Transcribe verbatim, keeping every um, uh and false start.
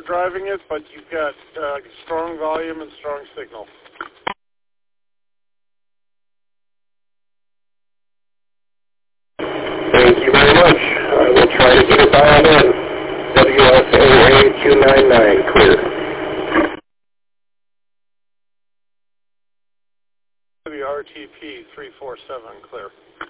driving it, but you've got uh, strong volume and strong signal. Thank you very much. I will try to get it dialed in. W S A A two nine nine, clear. W R T P three four seven, clear.